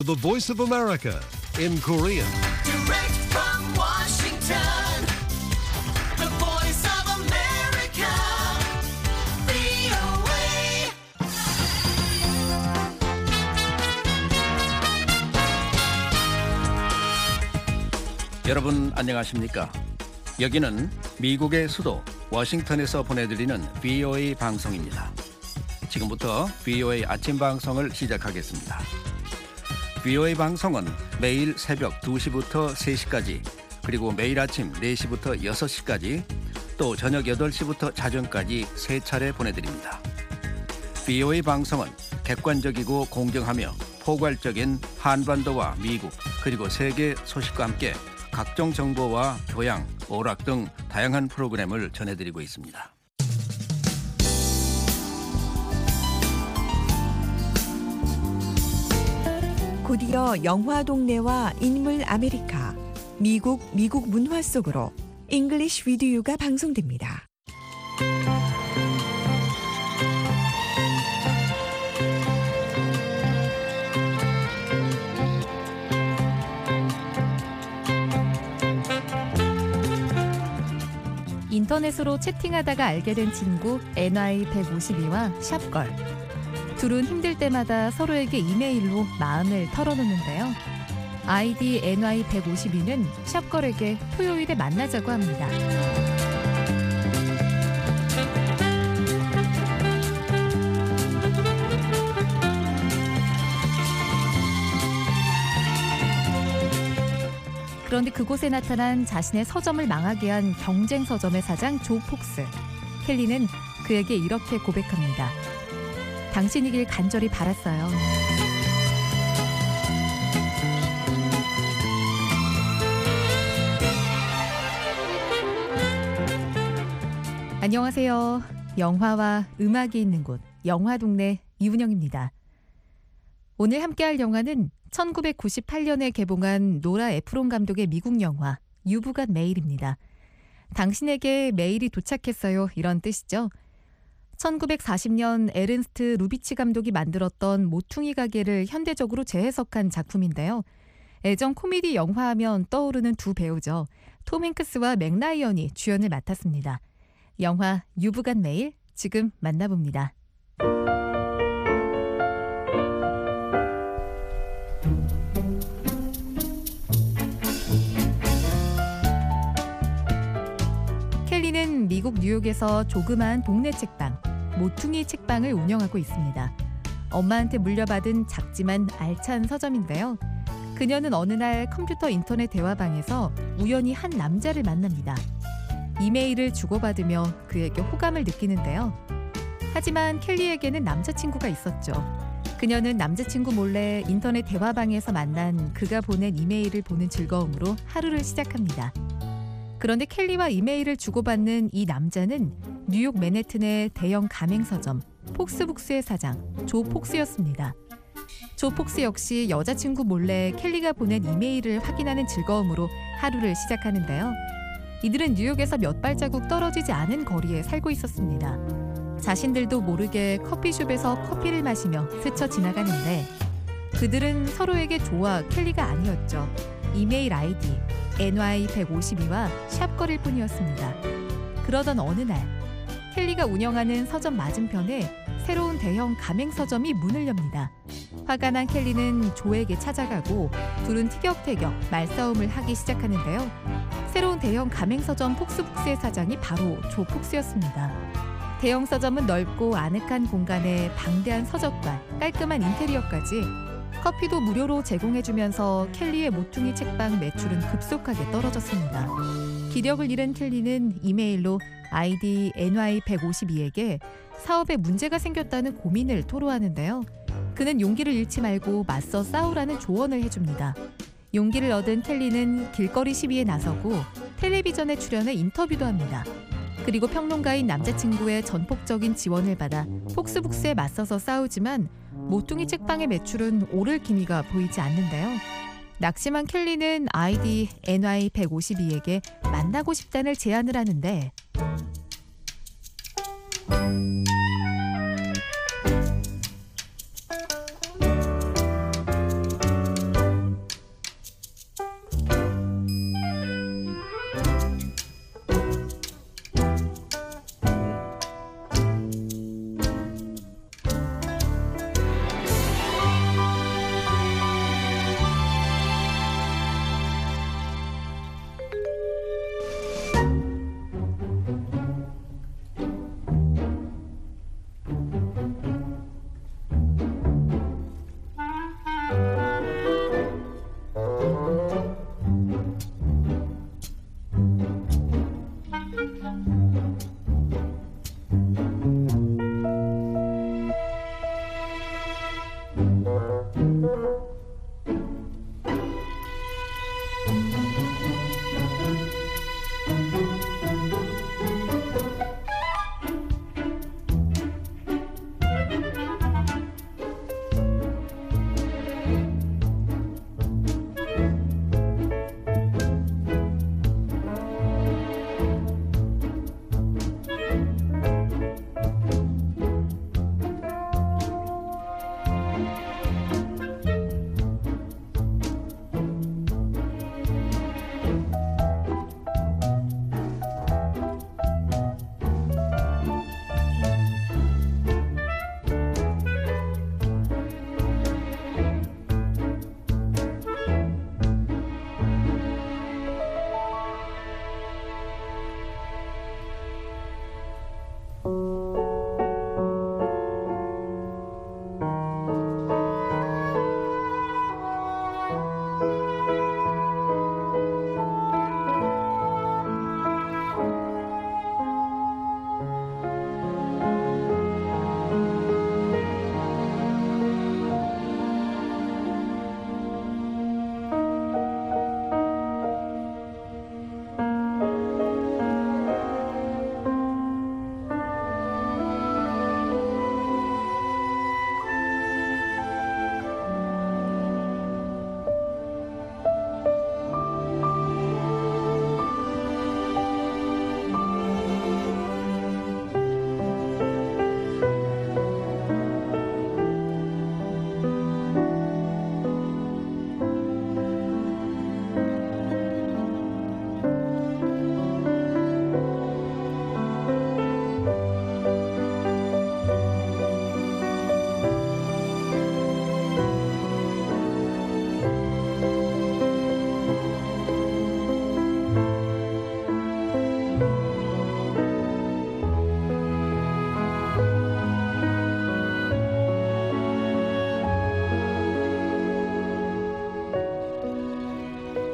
The Voice of America in Korean. Direct from Washington, the Voice of America, VOA. 여러분 안녕하십니까? 여기는 미국의 수도 워싱턴에서 보내드리는 VOA 방송입니다. 지금부터 VOA 아침 방송을 시작하겠습니다. VOA 방송은 매일 새벽 2시부터 3시까지, 그리고 매일 아침 4시부터 6시까지, 또 저녁 8시부터 자정까지 3차례 보내드립니다. VOA 방송은 객관적이고 공정하며 포괄적인 한반도와 미국 그리고 세계 소식과 함께 각종 정보와 교양, 오락 등 다양한 프로그램을 전해드리고 있습니다. 곧이어 영화 동네와 인물 아메리카, 미국 문화 속으로 English with You가 방송됩니다. 인터넷으로 채팅하다가 알게 된 친구 NY152와 샵걸. 둘은 힘들 때마다 서로에게 이메일로 마음을 털어놓는데요. 아이디 NY152는 샵걸에게 토요일에 만나자고 합니다. 그런데 그곳에 나타난 자신의 서점을 망하게 한 경쟁 서점의 사장 조 폭스. 켈리는 그에게 이렇게 고백합니다. 당신이길 간절히 바랐어요. 안녕하세요. 영화와 음악이 있는 곳, 영화동네 이훈영입니다. 오늘 함께할 영화는 1998년에 개봉한 노라 에프론 감독의 미국 영화 You've Got Mail입니다. 당신에게 메일이 도착했어요, 이런 뜻이죠. 1940년 에른스트 루비치 감독이 만들었던 모퉁이 가게를 현대적으로 재해석한 작품인데요. 애정 코미디 영화하면 떠오르는 두 배우죠. 톰 행크스와 맥 라이언이 주연을 맡았습니다. 영화 You've Got Mail, 지금 만나봅니다. 켈리는 미국 뉴욕에서 조그마한 동네 책방, 모퉁이 책방을 운영하고 있습니다. 엄마한테 물려받은 작지만 알찬 서점인데요. 그녀는 어느 날 컴퓨터 인터넷 대화방에서 우연히 한 남자를 만납니다. 이메일을 주고받으며 그에게 호감을 느끼는데요. 하지만 켈리에게는 남자친구가 있었죠. 그녀는 남자친구 몰래 인터넷 대화방에서 만난 그가 보낸 이메일을 보는 즐거움으로 하루를 시작합니다. 그런데 켈리와 이메일을 주고받는 이 남자는 뉴욕 맨해튼의 대형 가맹서점 폭스북스의 사장 조 폭스였습니다. 조 폭스 역시 여자친구 몰래 켈리가 보낸 이메일을 확인하는 즐거움으로 하루를 시작하는데요. 이들은 뉴욕에서 몇 발자국 떨어지지 않은 거리에 살고 있었습니다. 자신들도 모르게 커피숍에서 커피를 마시며 스쳐 지나가는데 그들은 서로에게 조와 켈리가 아니었죠. 이메일 아이디 NY152와 샵걸일 뿐이었습니다. 그러던 어느 날 켈리가 운영하는 서점 맞은편에 새로운 대형 가맹서점이 문을 엽니다. 화가 난 켈리는 조에게 찾아가고 둘은 티격태격 말싸움을 하기 시작하는데요. 새로운 대형 가맹서점 폭스북스의 사장이 바로 조 폭스였습니다. 대형 서점은 넓고 아늑한 공간에 방대한 서적과 깔끔한 인테리어까지 커피도 무료로 제공해주면서 켈리의 모퉁이 책방 매출은 급속하게 떨어졌습니다. 기력을 잃은 켈리는 이메일로 아이디 NY152에게 사업에 문제가 생겼다는 고민을 토로하는데요. 그는 용기를 잃지 말고 맞서 싸우라는 조언을 해줍니다. 용기를 얻은 켈리는 길거리 시위에 나서고 텔레비전에 출연해 인터뷰도 합니다. 그리고 평론가인 남자친구의 전폭적인 지원을 받아 폭스북스에 맞서서 싸우지만 모퉁이 책방의 매출은 오를 기미가 보이지 않는데요. 낙심한 켈리는 아이디 NY152에게 만나고 싶다는 제안을 하는데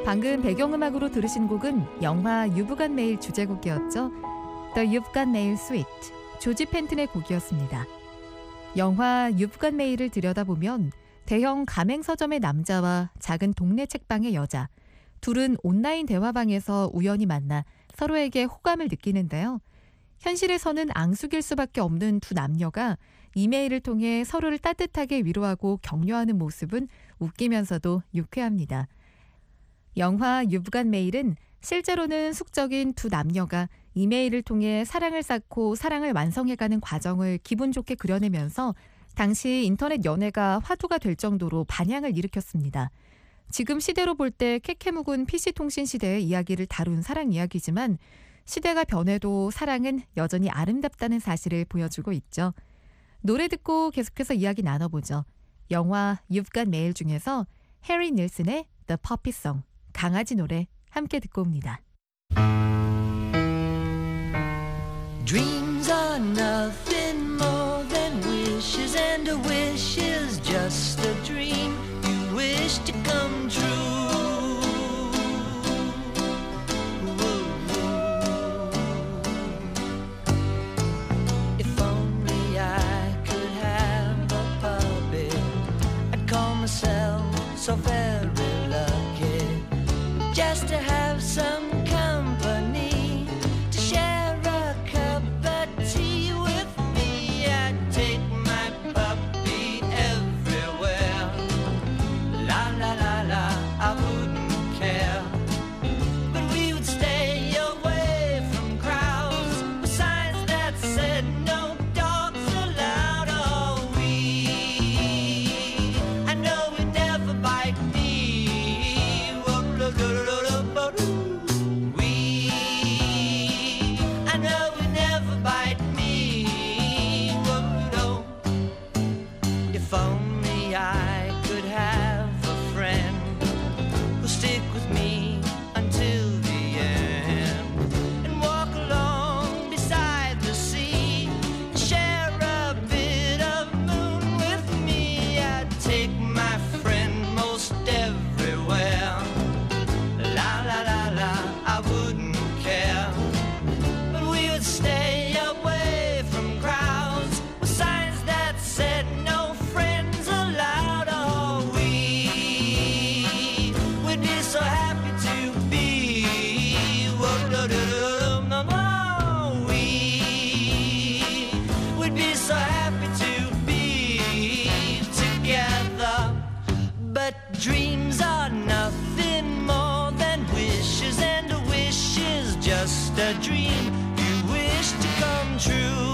방금 배경음악으로 들으신 곡은 영화 You've Got Mail 주제곡이었죠. The You've Got Mail Suite, 조지 펜튼의 곡이었습니다. 영화 You've Got Mail을 들여다보면 대형 가맹서점의 남자와 작은 동네 책방의 여자, 둘은 온라인 대화방에서 우연히 만나 서로에게 호감을 느끼는데요. 현실에서는 앙숙일 수밖에 없는 두 남녀가 이메일을 통해 서로를 따뜻하게 위로하고 격려하는 모습은 웃기면서도 유쾌합니다. 영화 You've Got Mail은 실제로는 숙적인 두 남녀가 이메일을 통해 사랑을 쌓고 사랑을 완성해가는 과정을 기분 좋게 그려내면서 당시 인터넷 연애가 화두가 될 정도로 반향을 일으켰습니다. 지금 시대로 볼 때 캐캐묵은 PC통신 시대의 이야기를 다룬 사랑 이야기지만 시대가 변해도 사랑은 여전히 아름답다는 사실을 보여주고 있죠. 노래 듣고 계속해서 이야기 나눠보죠. 영화 You've Got Mail 중에서 해리 닐슨의 The Puppy Song, 강아지 노래 함께 듣고 옵니다. Dreams are nothing more than wishes, and a wish is just a dream you wish to come true. If only I could have a puppy, I'd call myself so very lucky just to have some company, to share a cup of tea with me. I'd take my puppy everywhere. La la la la, I wouldn't care. But we would stay away from crowds with signs that said no dogs allowed. Oh, I know we'd never bite me. I know we'd never bite me. If only I could have a friend who'll stick with me until the end, and walk along beside the sea, share a bit of moon with me. I'd take my friend most everywhere. La la la la, I wouldn't care. But we would stay away from crowds with signs that said no friends allowed. Oh, we'd be so happy to be. We'd be so happy to be together. But dreams are nothing more than wishes, and a wish is just a dream you wish to come true.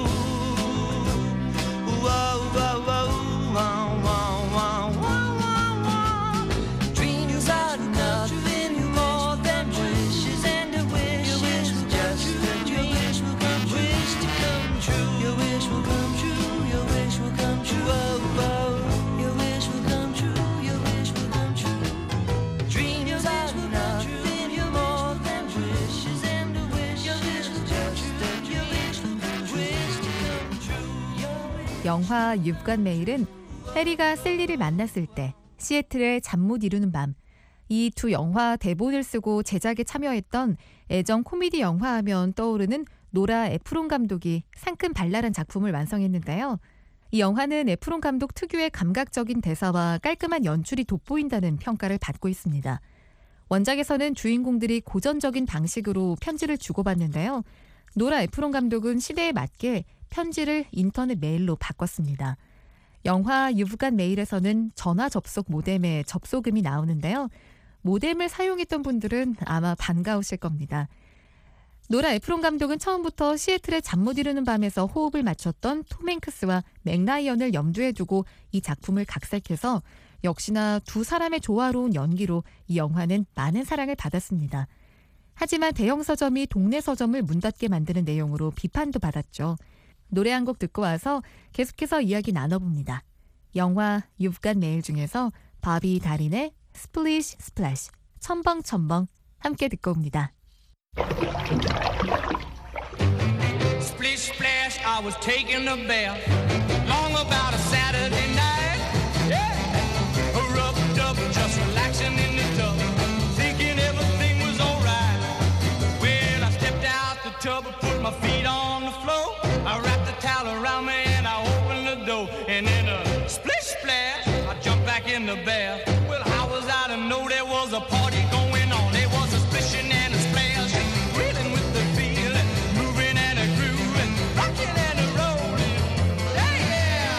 Whoa, whoa, whoa, whoa, whoa, whoa, whoa, whoa. Dreams are nothing more than wishes, and a wish is just a dream you wish to come true. Your wish will come true. Your wish will come true. Whoa, whoa. Your wish will come true. Your wish will come true. Dreams are nothing more than wishes, and a wish is just a dream you wish to come true. 영화 You've Got Mail은 해리가 셀리를 만났을 때 시애틀의 잠 못 이루는 밤, 이 두 영화 대본을 쓰고 제작에 참여했던 애정 코미디 영화 하면 떠오르는 노라 에프론 감독이 상큼 발랄한 작품을 완성했는데요. 이 영화는 에프론 감독 특유의 감각적인 대사와 깔끔한 연출이 돋보인다는 평가를 받고 있습니다. 원작에서는 주인공들이 고전적인 방식으로 편지를 주고받는데요. 노라 에프론 감독은 시대에 맞게 편지를 인터넷 메일로 바꿨습니다. 영화 You've Got Mail에서는 전화 접속 모뎀의 접속음이 나오는데요. 모뎀을 사용했던 분들은 아마 반가우실 겁니다. 노라 에프론 감독은 처음부터 시애틀의 잠 못 이루는 밤에서 호흡을 맞췄던 톰 행크스와 맥 라이언을 염두에 두고 이 작품을 각색해서 역시나 두 사람의 조화로운 연기로 이 영화는 많은 사랑을 받았습니다. 하지만 대형 서점이 동네 서점을 문 닫게 만드는 내용으로 비판도 받았죠. 노래 한 곡 듣고 와서 계속해서 이야기 나눠봅니다. 영화 You've Got Mail 중에서 바비 다린의 스플리시 스플래시, 첨벙첨벙 함께 듣고 옵니다. Splish splash, I was taking a bath long about a Saturday night. Yeah, rubbed up, just relaxing in the tub. out and know there was a party going on. There was a splishing and a splash, reeling with the feeling, moving and a grooving, rocking and a rolling. Hey, yeah!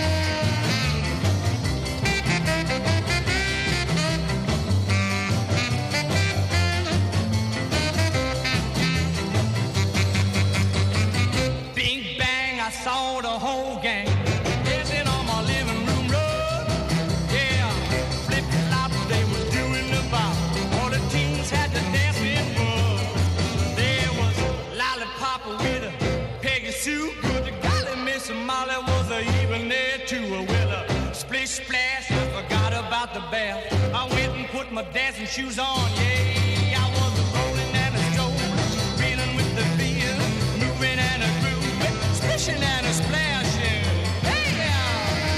Bing bang, I saw the whole gang dancing on my living room rug. Yeah, flip flop, they was doing the bop. All the teens had the dancing bug. There was Lollipop with a Peggy Sue. Good golly, Miss Molly was even there too. Well, splish splash, I forgot about the bath. I went and put my dancing shoes on. Yeah, I was a rolling and a strolling, reeling with the feel, moving and a grooving, splishing and a splashing. Hey, yeah!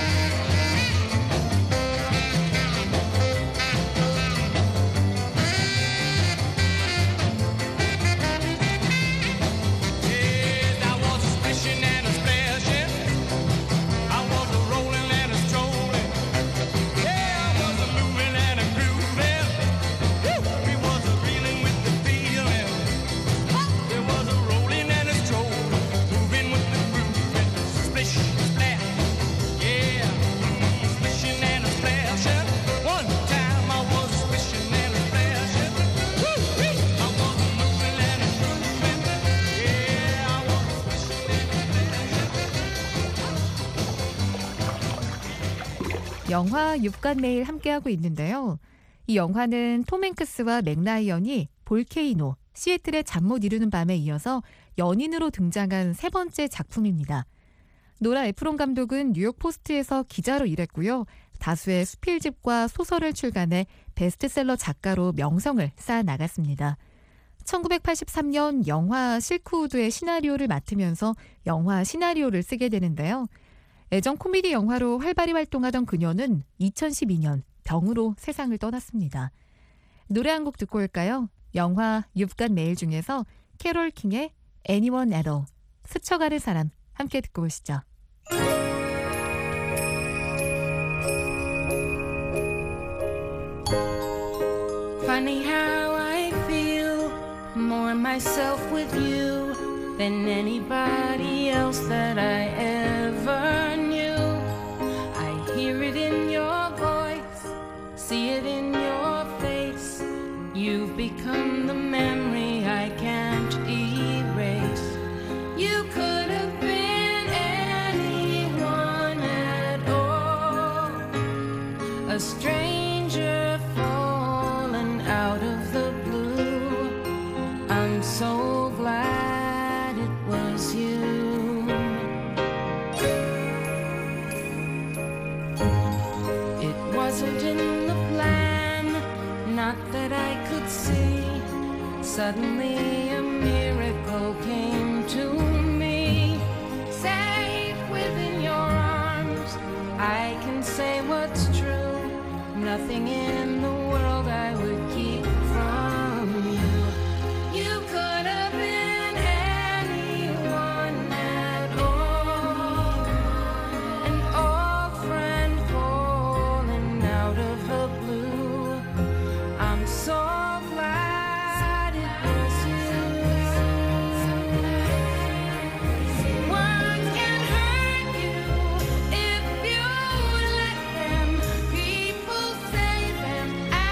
Yes, I was a splishing and a splashing. I was a rolling and a strolling. Yeah, I was a moving and a grooving. Woo! We was a reeling with the feeling. There was a rolling and a strolling, moving with the grooving. Splish, splash. Yeah, splishing and a splashing. One time I was a splishing and a splashing. Woo-wee! I was a moving and a grooving. Yeah, I was a splishing and a splashing. 영화 육간 매일 함께하고 있는데요. 이 영화는 톰 행크스와 맥 라이언이 볼케이노, 시애틀의 잠 못 이루는 밤에 이어서 연인으로 등장한 세 번째 작품입니다. 노라 에프론 감독은 뉴욕 포스트에서 기자로 일했고요. 다수의 수필집과 소설을 출간해 베스트셀러 작가로 명성을 쌓아나갔습니다. 1983년 영화 실크우드의 시나리오를 맡으면서 영화 시나리오를 쓰게 되는데요. 애정 코미디 영화로 활발히 활동하던 그녀는 2012년 병으로 세상을 떠났습니다. 노래 한 곡 듣고 올까요? 영화 You've Got Mail 중에서 캐롤 킹의 Anyone at All, 스쳐가는 사람 함께 듣고 오시죠. Funny how I feel more myself with you than anybody else that I ever knew. I hear it in your voice, see it in your face. You've become the memory I can't erase. You could have been anyone at all, a stranger fallen out of the blue. I'm so glad it was you. It wasn't in the plan, not that I could see. Suddenly a miracle came to me. Safe within your arms, I can say what's true. Nothing in the world I would keep from you. You could have been anyone at all, an old friend falling out of the blue. I'm so glad it was you. Words can hurt you if you let them. People say them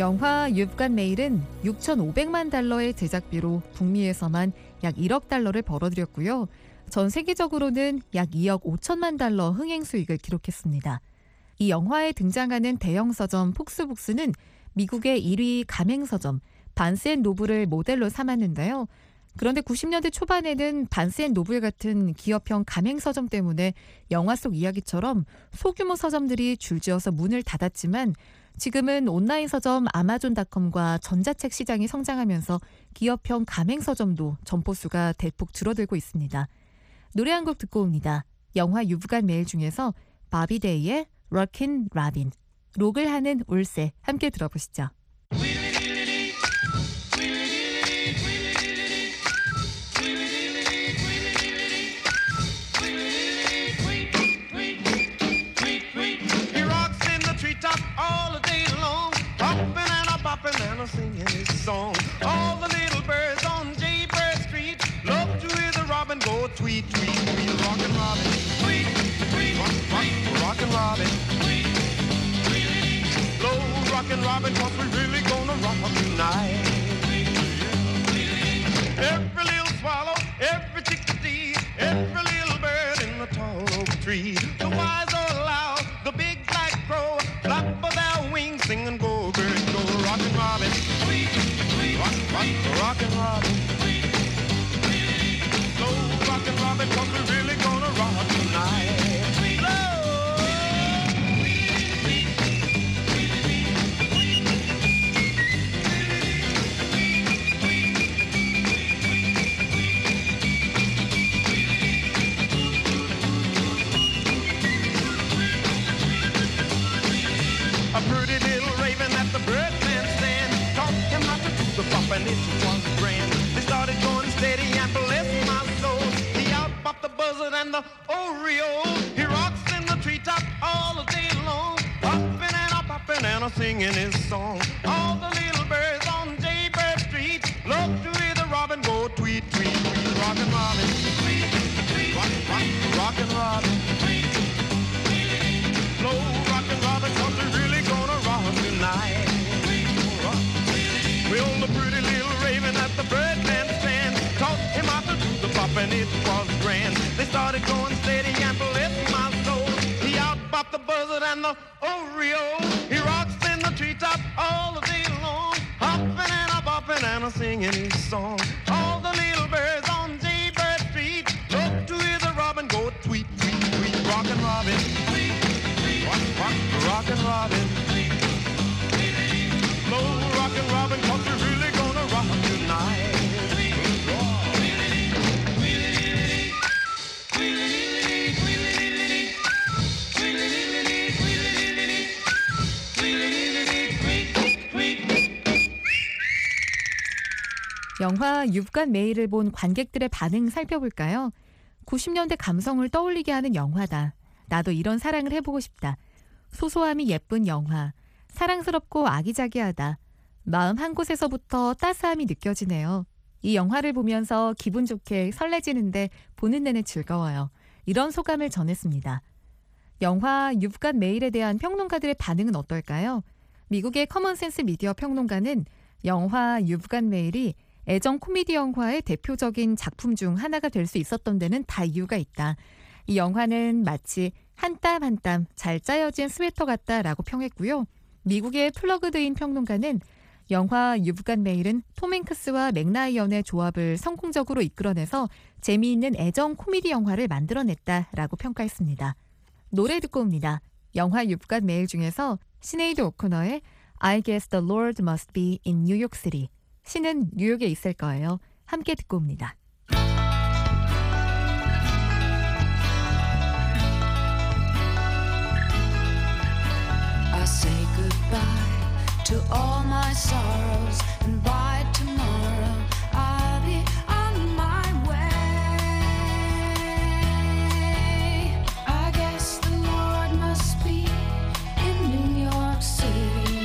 영화 You've Got Mail은 6,500만 달러의 제작비로 북미에서만 약 1억 달러를 벌어들였고요. 전 세계적으로는 약 2억 5천만 달러 흥행 수익을 기록했습니다. 이 영화에 등장하는 대형 서점 폭스북스는 미국의 1위 가맹서점 반스앤노블을 모델로 삼았는데요. 그런데 90년대 초반에는 반스앤노블 같은 기업형 가맹서점 때문에 영화 속 이야기처럼 소규모 서점들이 줄지어서 문을 닫았지만 지금은 온라인 서점 아마존닷컴과 전자책 시장이 성장하면서 기업형 가맹서점도 점포수가 대폭 줄어들고 있습니다. 노래 한 곡 듣고 옵니다. 영화 You've Got Mail 중에서 바비데이의 Rockin' Robin, 록을 하는 울새 함께 들어보시죠. Singing his song. All the little birds on Jaybird Street love to hear the robin go tweet, tweet, tweet. Rockin' Robin, tweet, tweet, rockin' Robin, tweet, tweet. Blow rockin' Robin, 'cause we really gonna rock tonight. Every little swallow, every chickadee, every little bird in the tall oak tree. The wise or loud, the big black crow, flap of their wings, sing and go, bird, go. Rockin' Robin, tweet, tweet, rockin' Robin, tweet, tweet. Slow rockin' Robin, 'cause we're really gonna rock tonight. A pretty little raven at the birdman stand taught him how to do the bop, and it was grand. They started going steady and bless my soul. He out-bopped the buzzard and the oriole. He rocks in the treetop all day long, hopping and a-popping and a-singing his song. All the little birds on Jaybird Street love to hear the robin go tweet, tweet, tweet. Rockin' Robin, tweet, tweet, rockin' Robin, tweet, tweet. Slow rockin' Robin, 'cause we're really gonna rock tonight. Well, the pretty little raven at the birdman stand taught him how to do the bop, and it was grand. They started going steady and bless my soul. He out-bopped the buzzard and the oriole. He rocks in the treetop all day long, hopping and a-bopping and a-singing his song. All the little birds on Jaybird Street love to hear the robin go tweet, tweet, tweet. Rockin' Robin, tweet, tweet, rockin' Robin, tweet, tweet. Slow rockin' Robin, 'cause we're really gonna rock tonight. 영화 You've Got Mail을 본 관객들의 반응 살펴볼까요? 90년대 감성을 떠올리게 하는 영화다. 나도 이런 사랑을 해보고 싶다. 소소함이 예쁜 영화. 사랑스럽고 아기자기하다. 마음 한 곳에서부터 따스함이 느껴지네요. 이 영화를 보면서 기분 좋게 설레지는데 보는 내내 즐거워요. 이런 소감을 전했습니다. 영화 You've Got Mail에 대한 평론가들의 반응은 어떨까요? 미국의 커먼센스 미디어 평론가는 영화 You've Got Mail이 애정 코미디 영화의 대표적인 작품 중 하나가 될 수 있었던 데는 다 이유가 있다. 이 영화는 마치 한 땀 한 땀 잘 짜여진 스웨터 같다라고 평했고요. 미국의 플러그드인 평론가는 영화 You've Got Mail은 톰 행크스와 맥 라이언의 조합을 성공적으로 이끌어내서 재미있는 애정 코미디 영화를 만들어냈다라고 평가했습니다. 노래 듣고 옵니다. 영화 You've Got Mail 중에서 시네이드 오코너의 I guess the Lord must be in New York City. 신은 뉴욕에 있을 거예요. 함께 듣고 옵니다. I say goodbye to all my sorrows, and by tomorrow I'll be on my way. I guess the Lord must be in New York City.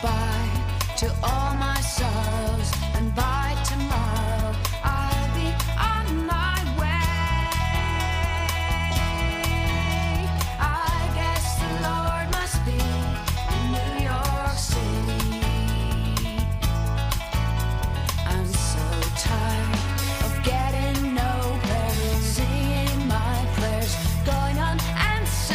goodbye to all my sorrows, and by tomorrow I'll be on my way. I guess the Lord must be in New York City. I'm so tired of getting nowhere, singing my prayers, going unanswered.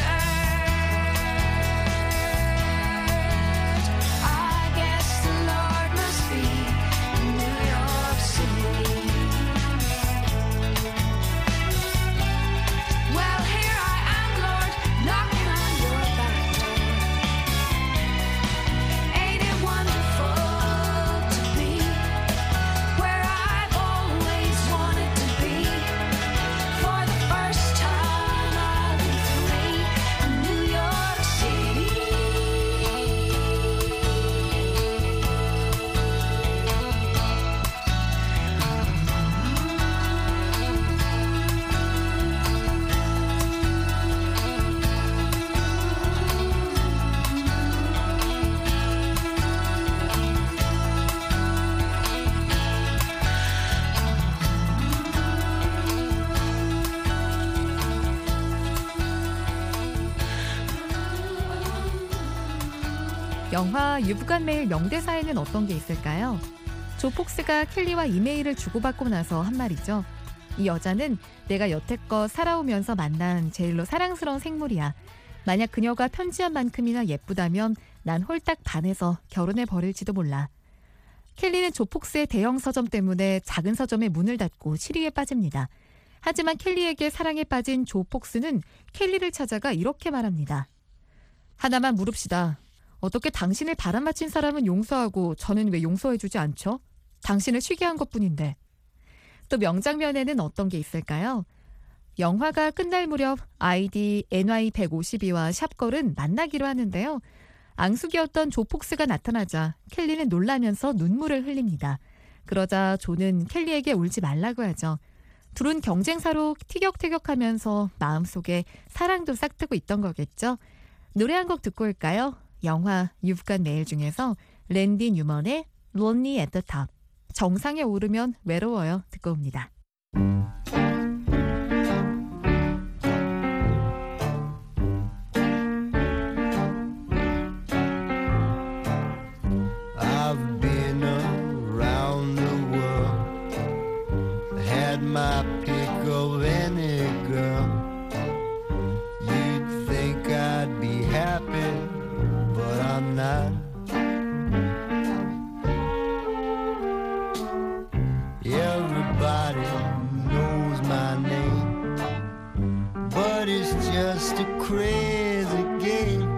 I guess the Lord must be in New York City. Well, here I am, Lord, knocking on your back door. Ain't it wonderful to be where I've always wanted to be? For the first time I'll be free in New York City. 영화 유부간 메일 명대사에는 어떤 게 있을까요? 조 폭스가 켈리와 이메일을 주고받고 나서 한 말이죠. 이 여자는 내가 여태껏 살아오면서 만난 제일로 사랑스러운 생물이야. 만약 그녀가 편지한 만큼이나 예쁘다면 난 홀딱 반해서 결혼해 버릴지도 몰라. 켈리는 조 폭스의 대형 서점 때문에 작은 서점의 문을 닫고 시리에 빠집니다. 하지만 켈리에게 사랑에 빠진 조 폭스는 켈리를 찾아가 이렇게 말합니다. 하나만 물읍시다. 어떻게 당신을 바람맞힌 사람은 용서하고 저는 왜 용서해주지 않죠? 당신을 쉬게 한 것뿐인데. 또 명장면에는 어떤 게 있을까요? 영화가 끝날 무렵 아이디 NY152와 샵걸은 만나기로 하는데요. 앙숙이었던 조 폭스가 나타나자 켈리는 놀라면서 눈물을 흘립니다. 그러자 조는 켈리에게 울지 말라고 하죠. 둘은 경쟁사로 티격태격하면서 마음속에 사랑도 싹트고 있던 거겠죠. 노래 한 곡 듣고 올까요? 영화 유부간 메일 중에서 랜디 뉴먼의 Lonely at the Top. 정상에 오르면 외로워요. 듣고 옵니다. I've been around the world, had my pick of any girl. You'd think I'd be happy, but I'm not. Everybody knows my name, but it's just a crazy game.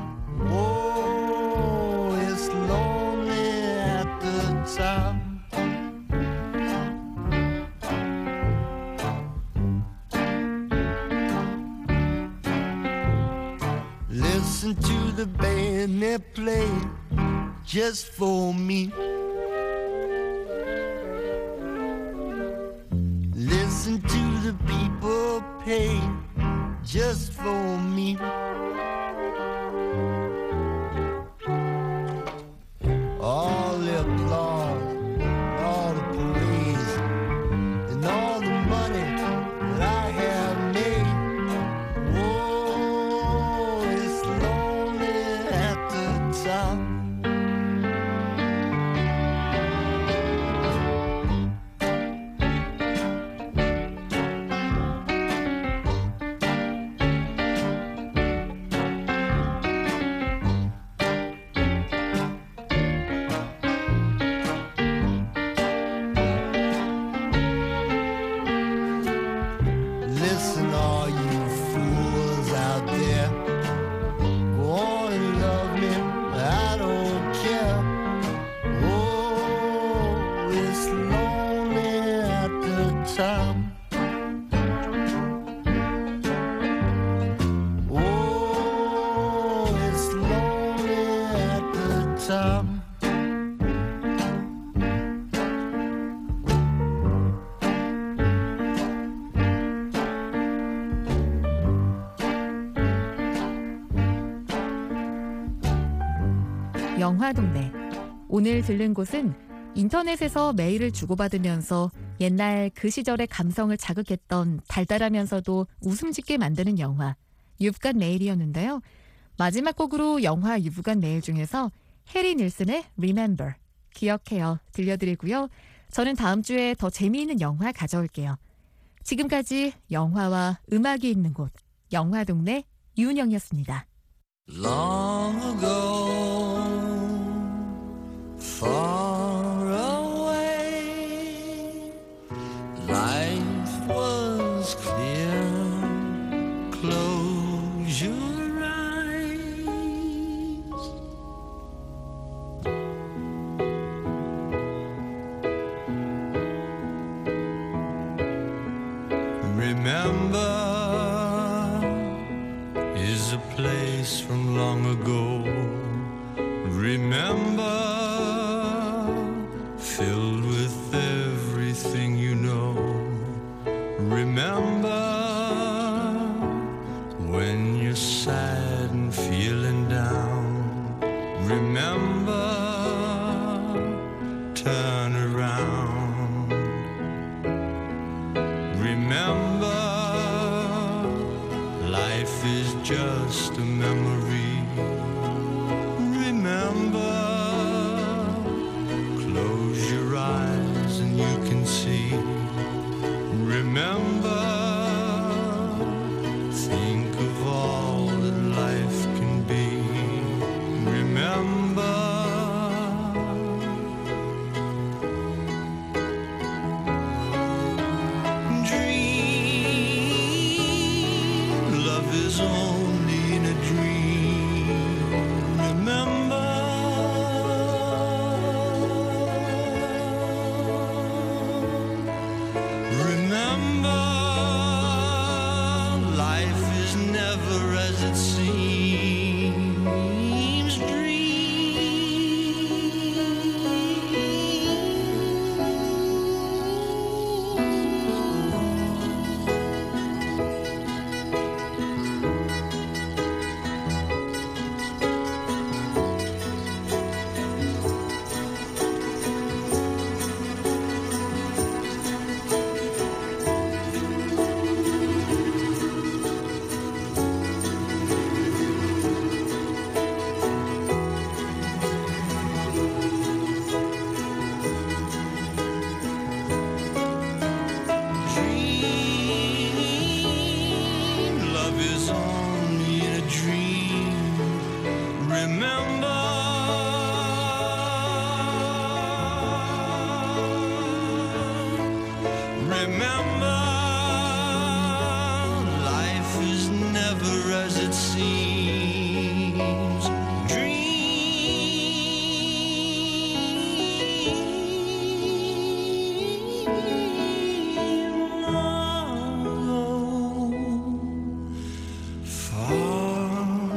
Oh, it's lonely at the top. Listen to the band they play just for me. Listen to the people pay just for me. All the applause, all the praise, and all the money that I have made. Oh, it's lonely at the top. 영화동네. 오늘 들른 곳은 인터넷에서 메일을 주고받으면서 옛날 그 시절의 감성을 자극했던 달달하면서도 웃음 짓게 만드는 영화 You've Got Mail이었는데요. 마지막 곡으로 영화 You've Got Mail 중에서 해리 닐슨의 Remember, 기억해요 들려드리고요. 저는 다음 주에 더 재미있는 영화 가져올게요. 지금까지 영화와 음악이 있는 곳 영화동네 유은영이었습니다. Long ago, far away, life was clear. Close your eyes. Remember is a place from long ago. Remember, filled with everything you know. Remember, when you're sad and feeling down. Remember, turn around. Remember, life is just a memory. Remember, close your eyes and you can see. Remember, think of all that life can be. Remember, dream, love is only in a dream. Remember, remember, life is never as it seems. Dream, love is only in a dream. Remember, remember, life is never as it seems. Dream alone, far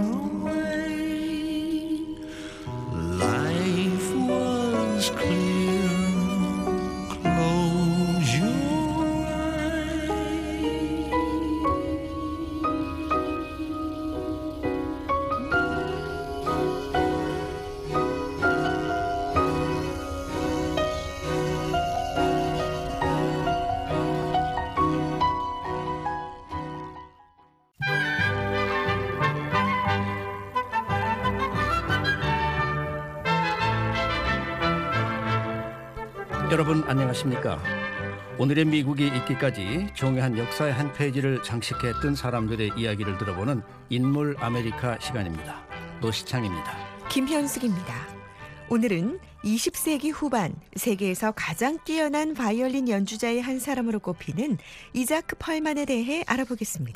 away, life was clear. Close your eyes. 여러분 안녕하십니까? 오늘의 미국이 있기까지 중요한 역사의 한 페이지를 장식했던 사람들의 이야기를 들어보는 인물 아메리카 시간입니다. 노시창입니다. 김현숙입니다. 오늘은 20세기 후반 세계에서 가장 뛰어난 바이올린 연주자의 한 사람으로 꼽히는 이자크 펄만에 대해 알아보겠습니다.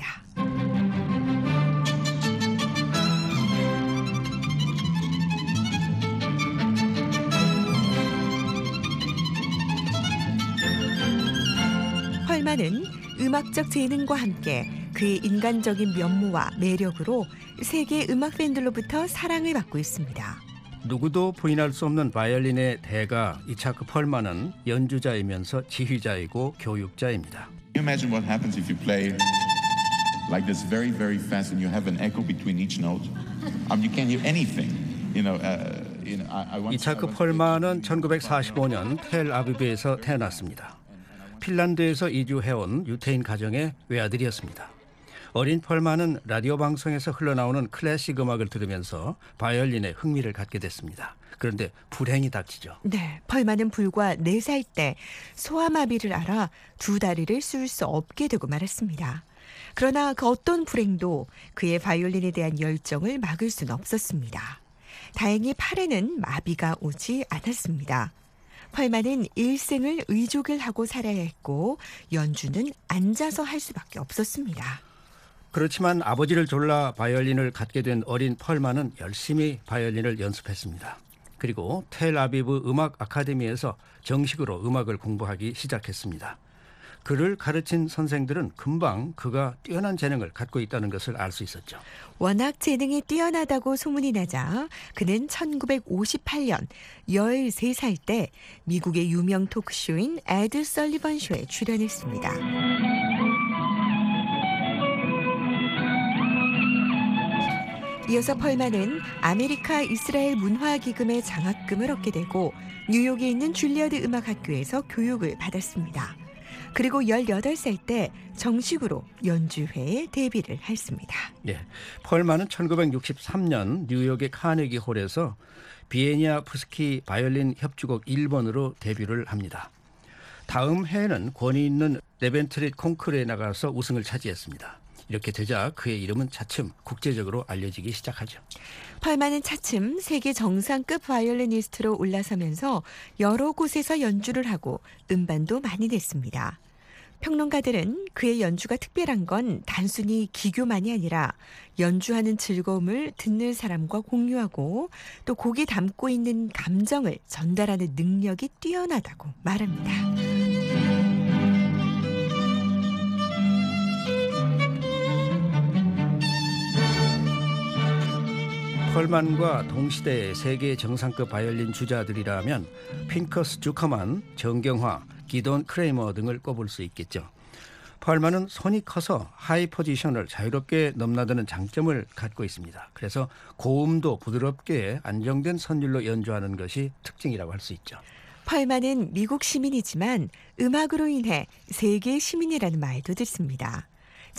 펄만은 음악적 재능과 함께 그의 인간적인 면모와 매력으로 세계 음악 팬들로부터 사랑을 받고 있습니다. 누구도 부인할 수 없는 바이올린의 대가 이자크 펄만은 연주자이면서 지휘자이고 교육자입니다. Can you imagine what happens if you play like this very, very fast and you have an echo between each note? You can't hear anything. 이차크 펄만은 1945년 텔아비브에서 태어났습니다. 핀란드에서 이주해온 유태인 가정의 외아들이었습니다. 어린 펄만은 라디오 방송에서 흘러나오는 클래식 음악을 들으면서 바이올린에 흥미를 갖게 됐습니다. 그런데 불행이 닥치죠. 네, 펄만은 불과 4살 때 소아마비를 앓아 두 다리를 쓸 수 없게 되고 말았습니다. 그러나 그 어떤 불행도 그의 바이올린에 대한 열정을 막을 수는 없었습니다. 다행히 팔에는 마비가 오지 않았습니다. 펄만은 일생을 의족을 하고 살아야 했고 연주는 앉아서 할 수밖에 없었습니다. 그렇지만 아버지를 졸라 바이올린을 갖게 된 어린 펄만은 열심히 바이올린을 연습했습니다. 그리고 텔아비브 음악 아카데미에서 정식으로 음악을 공부하기 시작했습니다. 그를 가르친 선생들은 금방 그가 뛰어난 재능을 갖고 있다는 것을 알 수 있었죠. 워낙 재능이 뛰어나다고 소문이 나자 그는 1958년 13살 때 미국의 유명 토크쇼인 에드 설리번 쇼에 출연했습니다. 이어서 펄만은 아메리카 이스라엘 문화기금의 장학금을 얻게 되고 뉴욕에 있는 줄리어드 음악학교에서 교육을 받았습니다. 그리고 18살 때 정식으로 연주회에 데뷔를 했습니다. 예, 펄만은 1963년 뉴욕의 카네기 홀에서 비에니아 푸스키 바이올린 협주곡 1번으로 데뷔를 합니다. 다음 해에는 권위 있는 레벤트릿 콩쿠르에 나가서 우승을 차지했습니다. 이렇게 되자 그의 이름은 차츰 국제적으로 알려지기 시작하죠. 펄만은 차츰 세계 정상급 바이올리니스트로 올라서면서 여러 곳에서 연주를 하고 음반도 많이 냈습니다. 평론가들은 그의 연주가 특별한 건 단순히 기교만이 아니라 연주하는 즐거움을 듣는 사람과 공유하고 또 곡에 담고 있는 감정을 전달하는 능력이 뛰어나다고 말합니다. 펄만과 동시대의 세계 정상급 바이올린 주자들이라면 핑커스 주커만, 정경화, 기돈 크레이머 등을 꼽을 수 있겠죠. 펄만은 손이 커서 하이 포지션을 자유롭게 넘나드는 장점을 갖고 있습니다. 그래서 고음도 부드럽게 안정된 선율로 연주하는 것이 특징이라고 할 수 있죠. 펄만은 미국 시민이지만 음악으로 인해 세계 시민이라는 말도 듣습니다.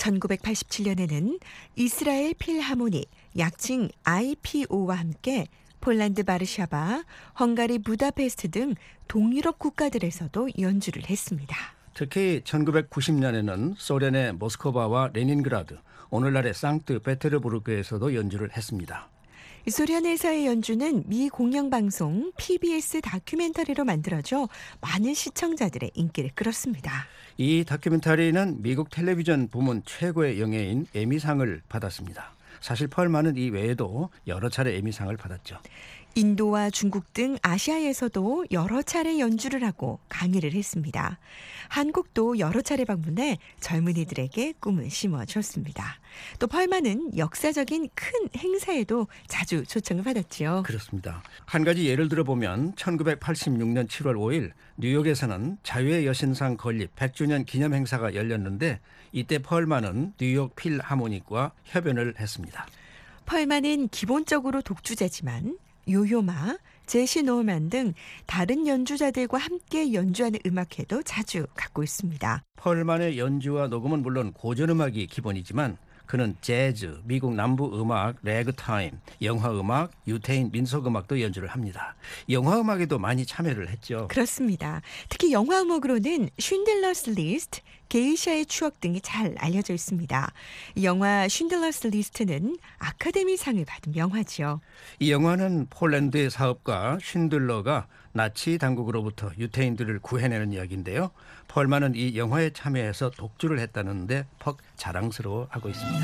1987년에는 이스라엘 필하모니, 약칭 IPO와 함께 폴란드 바르샤바, 헝가리 부다페스트 등 동유럽 국가들에서도 연주를 했습니다. 특히 1990년에는 소련의 모스크바와 레닌그라드, 오늘날의 상트페테르부르크에서도 연주를 했습니다. 소련에서의 연주는 미 공영방송 PBS 다큐멘터리로 만들어져 많은 시청자들의 인기를 끌었습니다. 이 다큐멘터리는 미국 텔레비전 부문 최고의 영예인 에미상을 받았습니다. 사실 펄만은 이 외에도 여러 차례 에미상을 받았죠. 인도와 중국 등 아시아에서도 여러 차례 연주를 하고 강의를 했습니다. 한국도 여러 차례 방문해 젊은이들에게 꿈을 심어줬습니다. 또 펄만은 역사적인 큰 행사에도 자주 초청을 받았지요. 그렇습니다. 한 가지 예를 들어보면 1986년 7월 5일 뉴욕에서는 자유의 여신상 건립 100주년 기념 행사가 열렸는데 이때 펄만은 뉴욕 필하모닉과 협연을 했습니다. 펄만은 기본적으로 독주자지만 요요마, 제시 노만 등 다른 연주자들과 함께 연주하는 음악회도 자주 갖고 있습니다. 펄만의 연주와 녹음은 물론 고전음악이 기본이지만 그는 재즈, 미국 남부 음악, 레그타임, 영화음악, 유태인 민속음악도 연주를 합니다. 영화음악에도 많이 참여를 했죠. 그렇습니다. 특히 영화음악으로는 쉰들러스 리스트, 게이샤의 추억 등이 잘 알려져 있습니다. 이 영화 쉰들러스 리스트는 아카데미상을 받은 영화지요. 이 영화는 폴란드의 사업가 쉰들러가 나치 당국으로부터 유태인들을 구해내는 이야기인데요. 펄만은 이 영화에 참여해서 독주를 했다는데 퍽 자랑스러워하고 있습니다.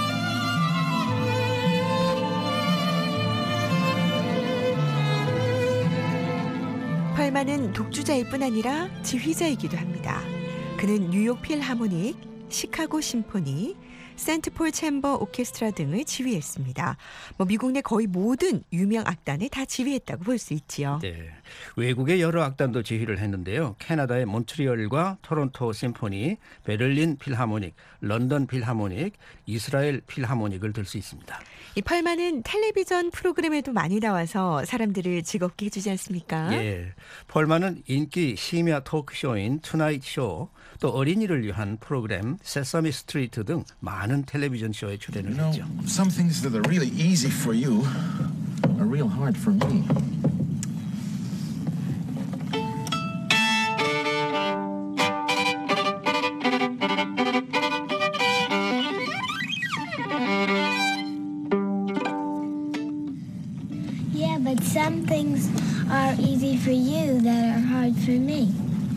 펄만은 독주자일 뿐 아니라 지휘자이기도 합니다. 그는 뉴욕 필하모닉, 시카고 심포니, 센트폴 챔버 오케스트라 등을 지휘했습니다. 미국 내 거의 모든 유명 악단을 다 지휘했다고 볼 수 있지요. 네, 외국의 여러 악단도 지휘를 했는데요. 캐나다의 몬트리올과 토론토 심포니, 베를린 필하모닉, 런던 필하모닉, 이스라엘 필하모닉을 들 수 있습니다. 이 펄만은 텔레비전 프로그램에도 많이 나와서 사람들을 즐겁게 해주지 않습니까? 예, 펄만은 인기 심야 토크쇼인 투나잇 쇼, 또 어린이를 위한 프로그램 세서미 스트리트 등 많은 텔레비전 쇼에 출연을 You know, 했죠. some things that are really easy for you are real hard for me. Yeah, but some things are easy for you that are hard for me.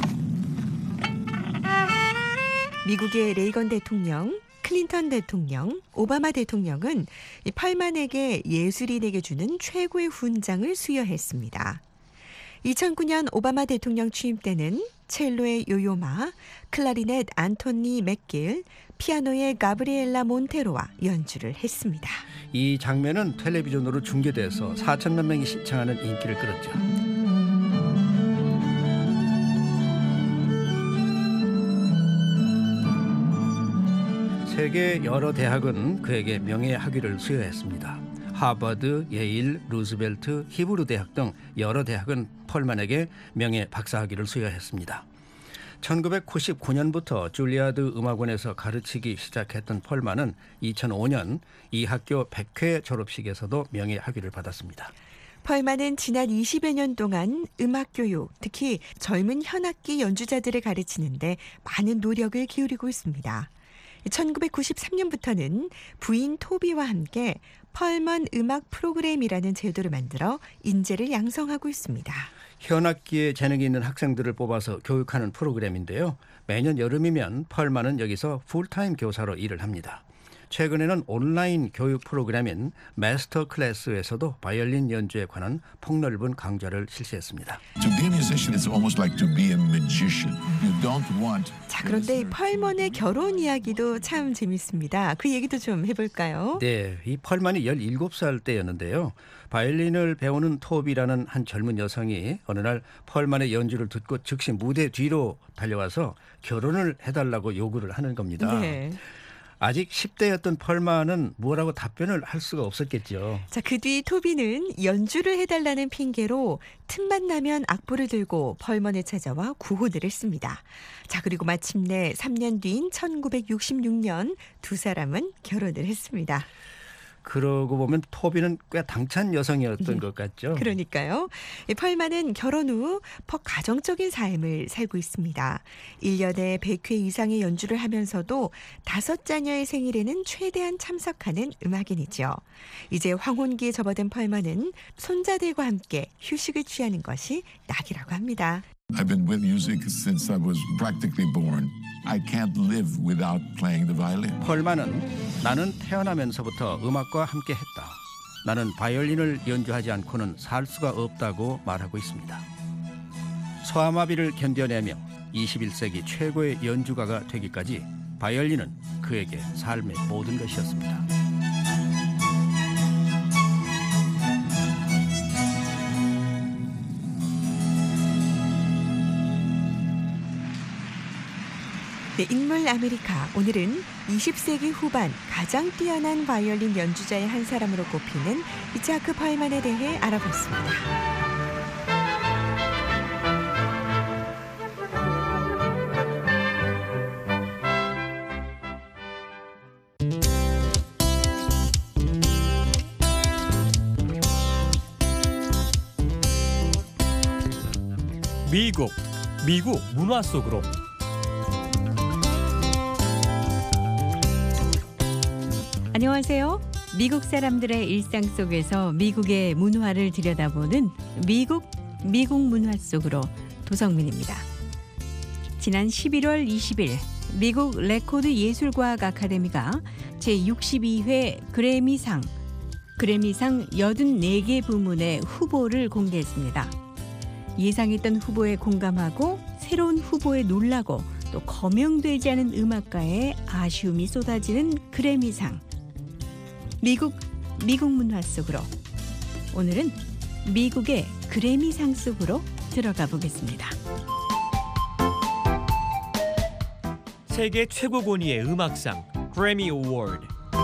미국의 레이건 대통령, 클린턴 대통령, 오바마 대통령은 이 펄만에게 예술인에게 주는 최고의 훈장을 수여했습니다. 2009년 오바마 대통령 취임 때는 첼로의 요요마, 클라리넷 안토니 맥길, 피아노의 가브리엘라 몬테로와 연주를 했습니다. 이 장면은 텔레비전으로 중계돼서 4천만 명이 시청하는 인기를 끌었죠. 세계 여러 대학은 그에게 명예학위를 수여했습니다. 하버드, 예일, 루즈벨트, 히브루 대학 등 여러 대학은 펄만에게 명예 박사학위를 수여했습니다. 1999년부터 줄리아드 음악원에서 가르치기 시작했던 펄만은 2005년 이 학교 100회 졸업식에서도 명예학위를 받았습니다. 펄만은 지난 20여 년 동안 음악 교육, 특히 젊은 현악기 연주자들을 가르치는데 많은 노력을 기울이고 있습니다. 1993년부터는 부인 토비와 함께 펄먼 음악 프로그램이라는 제도를 만들어 인재를 양성하고 있습니다. 현악기에 재능이 있는 학생들을 뽑아서 교육하는 프로그램인데요. 매년 여름이면 펄만은 여기서 풀타임 교사로 일을 합니다. 최근에는 온라인 교육 프로그램인 마스터 클래스에서도 바이올린 연주에 관한 폭넓은 강좌를 실시했습니다. To be a musician is almost like to be a magician. You don't want. 자, 그런데 이 펄먼의 결혼 이야기도 참 재밌습니다. 그 얘기도 좀 해볼까요? 네, 이 펄만이 17살 때였는데요. 바이올린을 배우는 토비라는 한 젊은 여성이 어느 날 펄만의 연주를 듣고 즉시 무대 뒤로 달려와서 결혼을 해달라고 요구를 하는 겁니다. 네. 아직 10대였던 펄만은 뭐라고 답변을 할 수가 없었겠죠. 자, 그 뒤 토비는 연주를 해달라는 핑계로 틈만 나면 악보를 들고 펄먼에 찾아와 구호를 했습니다. 자, 그리고 마침내 3년 뒤인 1966년 두 사람은 결혼을 했습니다. 그러고 보면 토비는 꽤 당찬 여성이었던 것 같죠. 그러니까요. 이 펄만은 결혼 후 가정적인 삶을 살고 있습니다. 1년에 100회 이상의 연주를 하면서도 5자녀의 생일에는 최대한 참석하는 음악인이죠. 이제 황혼기에 접어든 펄만은 손자들과 함께 휴식을 취하는 것이 낙이라고 합니다. I've been with music since I was practically born. I can't live without playing the violin. 펄만은 나는 태어나면서부터 음악과 함께 했다. 나는 바이올린을 연주하지 않고는 살 수가 없다고 말하고 있습니다. 소아마비를 견뎌내며 21세기 최고의 연주가가 되기까지 바이올린은 그에게 삶의 모든 것이었습니다. 네, 인물 아메리카. 오늘은 20세기 후반 가장 뛰어난 바이올린 연주자의 한 사람으로 꼽히는 이자크 펄만에 대해 알아봤습니다. 미국 문화 속으로. 안녕하세요. 미국 사람들의 일상 속에서 미국의 문화를 들여다보는 미국 문화 속으로 도성민입니다. 지난 11월 20일 미국 레코드 예술과학 아카데미가 제62회 그래미상 84개 부문의 후보를 공개했습니다. 예상했던 후보에 공감하고 새로운 후보에 놀라고 또 거명되지 않은 음악가의 아쉬움이 쏟아지는 그래미상. 미국 문화 속으로. 오늘은 미국의 그래미상 속으로 들어가 보겠습니다. 세계 최고 권위의 음악상 그래미 어워드.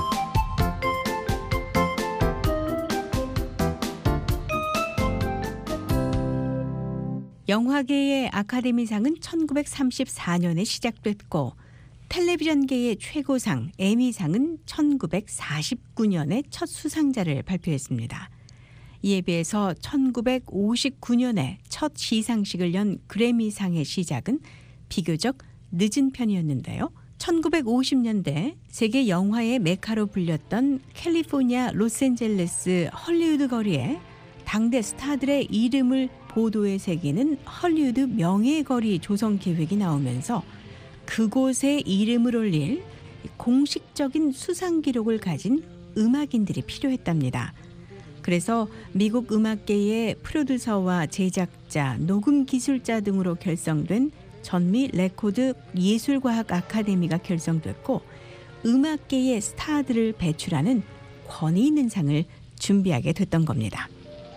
영화계의 아카데미상은 1934년에 시작됐고 텔레비전계의 최고상 에미상은 1949년에 첫 수상자를 발표했습니다. 이에 비해서 1959년에 첫 시상식을 연 그래미상의 시작은 비교적 늦은 편이었는데요. 1950년대 세계 영화의 메카로 불렸던 캘리포니아 로스앤젤레스 헐리우드 거리에 당대 스타들의 이름을 보도에 새기는 헐리우드 명예거리 조성 계획이 나오면서 그곳에 이름을 올릴 공식적인 수상 기록을 가진 음악인들이 필요했답니다. 그래서 미국 음악계의 프로듀서와 제작자, 녹음 기술자 등으로 결성된 전미 레코드 예술과학 아카데미가 결성됐고 음악계의 스타들을 배출하는 권위 있는 상을 준비하게 됐던 겁니다.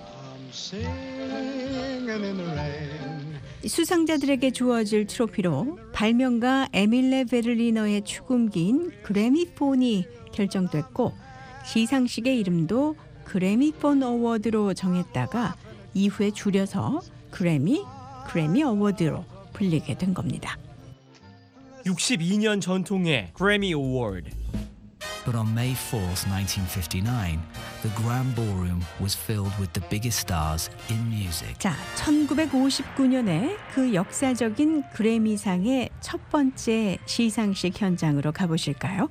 수상자들에게 주어질 트로피로 발명가 에밀레 베를리너의 축음기인 그래미폰이 결정됐고 시상식의 이름도 그래미폰 어워드로 정했다가 이후에 줄여서 그래미 어워드로 불리게 된 겁니다. 62년 전통의 그래미 어워드. But on May 4th, 1959, the Grand Ballroom was filled with the biggest stars in music. 자, 1959년에 그 역사적인 그래미상의 첫 번째 시상식 현장으로 가보실까요?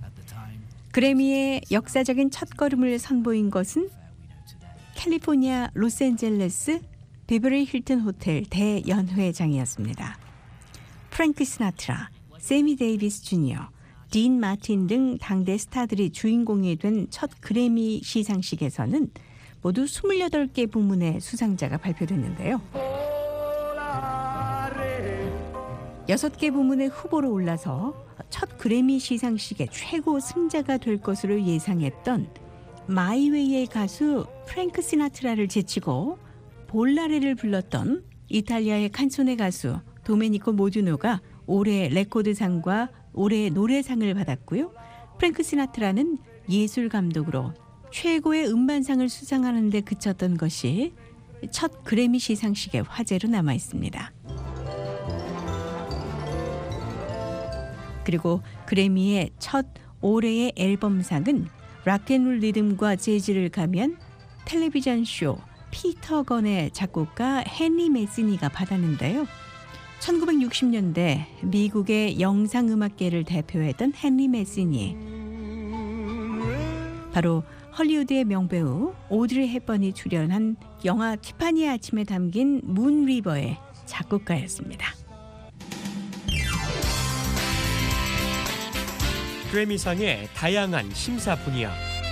그래미의 역사적인 첫걸음을 선보인 것은 캘리포니아 로스앤젤레스 베버리 힐튼 호텔 대연회장이었습니다. 프랭크 시나트라, 세미 데이비스 주니어, 딘 마틴 등 당대 스타들이 주인공이 된 첫 그래미 시상식에서는 모두 28개 부문의 수상자가 발표됐는데요. 6개 부문의 후보로 올라서 첫 그래미 시상식의 최고 승자가 될 것으로 예상했던 마이웨이의 가수 프랭크 시나트라를 제치고 볼라레를 불렀던 이탈리아의 칸소네 가수 도메니코 모듀노가 올해 레코드상과 올해 노래상을 받았고요. 프랭크 시나트라는 예술 감독으로 최고의 음반상을 수상하는 데 그쳤던 것이 첫 그래미 시상식의 화제로 남아 있습니다. 그리고 그래미의 첫 올해의 앨범상은 락앤롤 리듬과 재즈를 가미한 텔레비전 쇼 피터 건의 작곡가 헨리 메시니가 받았는데요. 1960년대 미국의 영상음악계를 대표했던 헨리 메시니, 바로 헐리우드의 명배우 오드리 헵번이 출연한 영화 티파니의 아침에 담긴 문 리버의 작곡가였습니다. 그래미상의 다양한 심사 분야.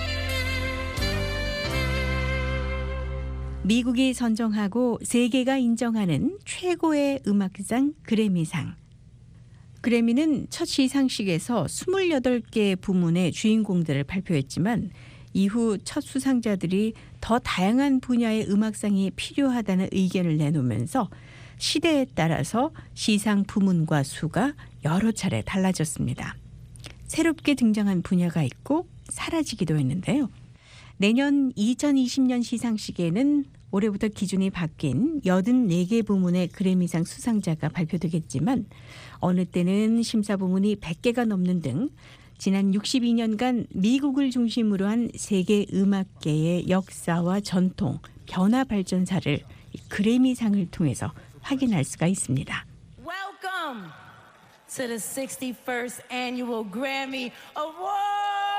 미국이 선정하고 세계가 인정하는 최고의 음악상 그래미상. 그래미는 첫 시상식에서 28개 부문의 주인공들을 발표했지만 이후 첫 수상자들이 더 다양한 분야의 음악상이 필요하다는 의견을 내놓으면서 시대에 따라서 시상 부문과 수가 여러 차례 달라졌습니다. 새롭게 등장한 분야가 있고 사라지기도 했는데요. 내년 2020년 시상식에는 올해부터 기준이 바뀐 84개 부문의 그래미상 수상자가 발표되겠지만 어느 때는 심사 부문이 100개가 넘는 등 지난 62년간 미국을 중심으로 한 세계 음악계의 역사와 전통, 변화 발전사를 그래미상을 통해서 확인할 수가 있습니다. Welcome to the 61st Annual Grammy Award.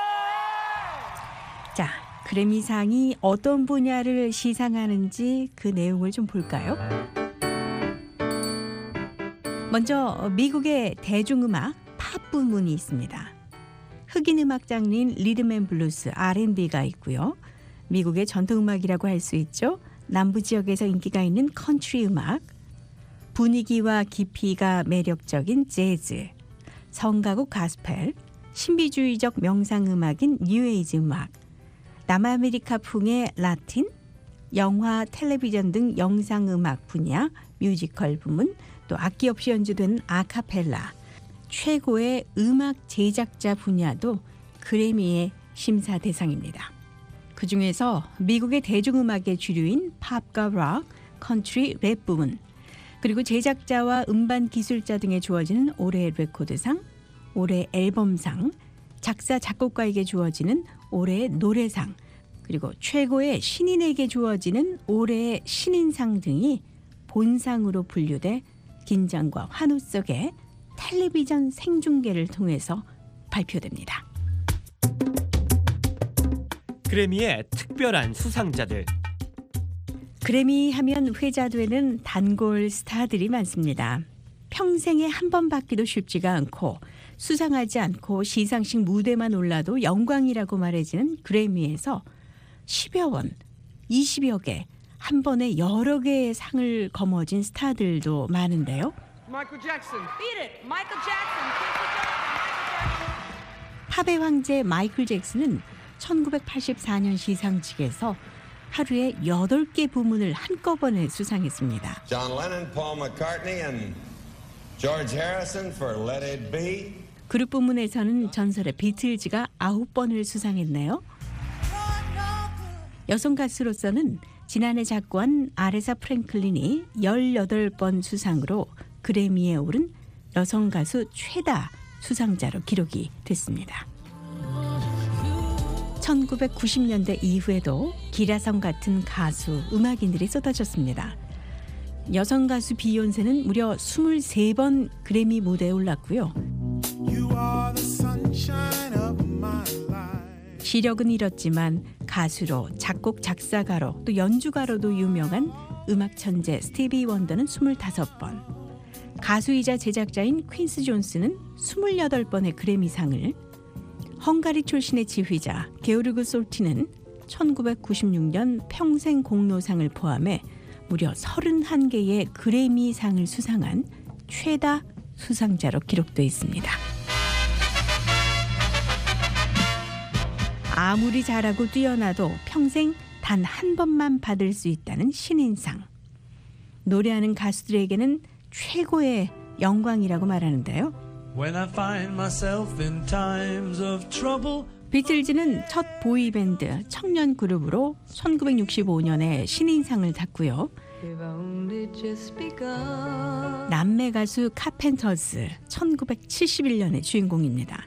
자, 그래미상이 어떤 분야를 시상하는지 그 내용을 좀 볼까요? 먼저 미국의 대중음악 팝 부문이 있습니다. 흑인 음악 장르인 리듬앤블루스, R&B가 있고요. 미국의 전통음악이라고 할 수 있죠. 남부 지역에서 인기가 있는 컨트리 음악, 분위기와 깊이가 매력적인 재즈, 성가곡 가스펠, 신비주의적 명상음악인 뉴에이지 음악, 남아메리카풍의 라틴, 영화, 텔레비전 등 영상음악 분야, 뮤지컬 부문, 또 악기 없이 연주된 아카펠라, 최고의 음악 제작자 분야도 그래미의 심사 대상입니다. 그중에서 미국의 대중음악의 주류인 팝과 락, 컨트리, 랩 부문, 그리고 제작자와 음반 기술자 등에 주어지는 올해의 레코드상, 올해의 앨범상, 작사, 작곡가에게 주어지는 올해의 노래상, 그리고 최고의 신인에게 주어지는 올해의 신인상 등이 본상으로 분류돼 긴장과 환호 속에 텔레비전 생중계를 통해서 발표됩니다. 그래미의 특별한 수상자들. 그래미 하면 회자되는 단골 스타들이 많습니다. 평생에 한 번 받기도 쉽지가 않고 수상하지 않고 시상식 무대만 올라도 영광이라고 말해지는 그래미에서 10여 원, 20여 개, 한 번에 여러 개의 상을 거머쥔 스타들도 많은데요. Michael Jackson. Beat it, Michael Jackson. 팝의 황제 마이클 잭슨은 1984년 시상식에서 하루에 8개 부문을 한꺼번에 수상했습니다. John Lennon, Paul McCartney, and George Harrison for Let It Be. 그룹 부문에서는 전설의 비틀즈가 9번을 수상했네요. 여성 가수로서는 지난해 작고한 아레사 프랭클린이 18번 수상으로 그래미에 오른 여성 가수 최다 수상자로 기록이 됐습니다. 1990년대 이후에도 기라성 같은 가수, 음악인들이 쏟아졌습니다. 여성 가수 비욘세는 무려 23번 그래미 무대에 올랐고요. 시력은 잃었지만 가수로, 작곡, 작사가로, 또 연주가로도 유명한 음악 천재 스티비 원더는 25번, 가수이자 제작자인 퀸스 존스는 28번의 그래미상을, 헝가리 출신의 지휘자 게오르그 솔티는 1996년 평생 공로상을 포함해 무려 31개의 그래미상을 수상한 최다 수상자로 기록되어 있습니다. 아무리 잘하고 뛰어나도 평생 단 한 번만 받을 수 있다는 신인상. 노래하는 가수들에게는 최고의 영광이라고 말하는데요. When I find myself in times of trouble. 비틀즈는 첫 보이밴드 청년 그룹으로 1965년에 신인상을 탔고요. 남매 가수 카펜터즈 1971년의 주인공입니다.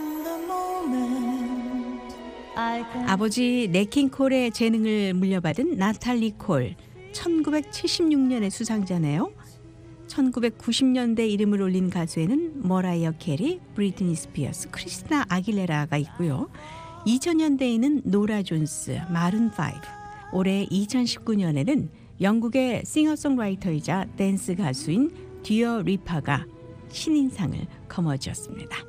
아버지 네킹 콜의 재능을 물려받은 나탈리 콜 1976년의 수상자네요. 1990년대 이름을 올린 가수에는 머라이어 캐리, 브리트니 스피어스, 크리스티나 아길레라가 있고요. 2000년대에는 노라 존스, 마룬 5, 올해 2019년에는 영국의 싱어송라이터이자 댄스 가수인 듀어 리파가 신인상을 거머쥐었습니다.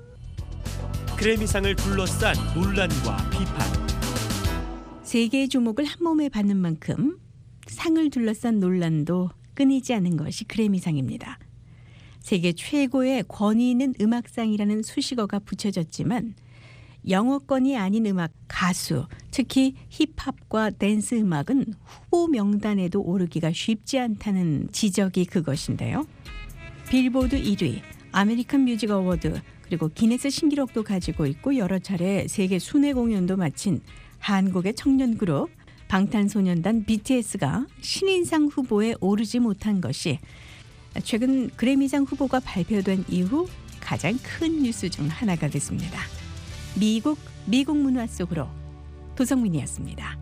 그래미상을 둘러싼 논란과 비판. 세계의 주목을 한 몸에 받는 만큼 상을 둘러싼 논란도 끊이지 않는 것이 그래미상입니다. 세계 최고의 권위 있는 음악상이라는 수식어가 붙여졌지만 영어권이 아닌 음악, 가수, 특히 힙합과 댄스 음악은 후보 명단에도 오르기가 쉽지 않다는 지적이 그것인데요. 빌보드 1위, 아메리칸 뮤직 어워드, 그리고 기네스 신기록도 가지고 있고 여러 차례 세계 순회 공연도 마친 한국의 청년 그룹 방탄소년단 BTS가 신인상 후보에 오르지 못한 것이 최근 그래미상 후보가 발표된 이후 가장 큰 뉴스 중 하나가 됐습니다. 미국 문화 속으로 도성민이었습니다.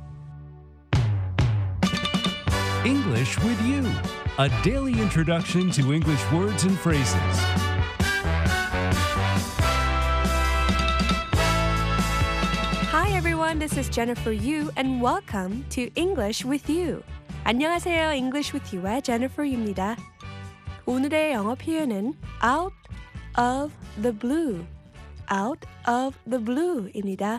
English with you, a daily introduction to English words and phrases. Hi everyone, this is Jennifer Yu and welcome to English with You. 안녕하세요, English with You의 Jennifer입니다. 오늘의 영어 표현은 out of the blue, out of the blue입니다.